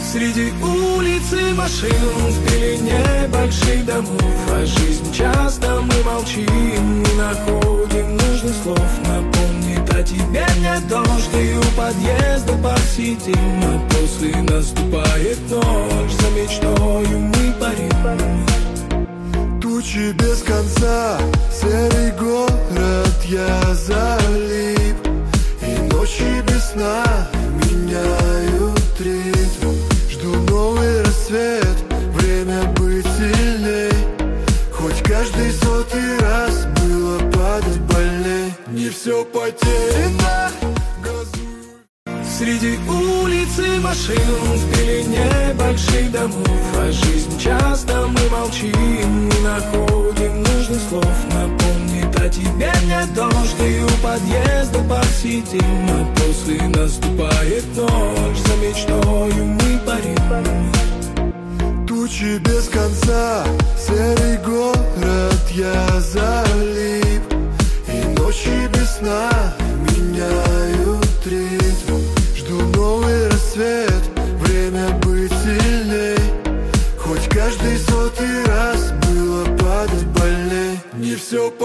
Среди улиц и машин, в пелене больших домов, а жизнь часто мы молчим, не находим нужных слов. Напомнит о тебе мне дождь, и у подъезда посидим, а после наступает ночь, за мечтою мы парим. Тучи без конца, серый город, я залип, и ночи без сна меняют ритм. Жду новый рассвет, время быть сильней, хоть каждый сотый раз было падать больней. Не все потеряно, газую. Среди улиц и машин, в пелене больших домов, а жизнь часто мы молчим, не находим нужных слов. Напомнит о тебе мне дождь, и у подъезда посидим, а после наступает ночь, за мечтою мы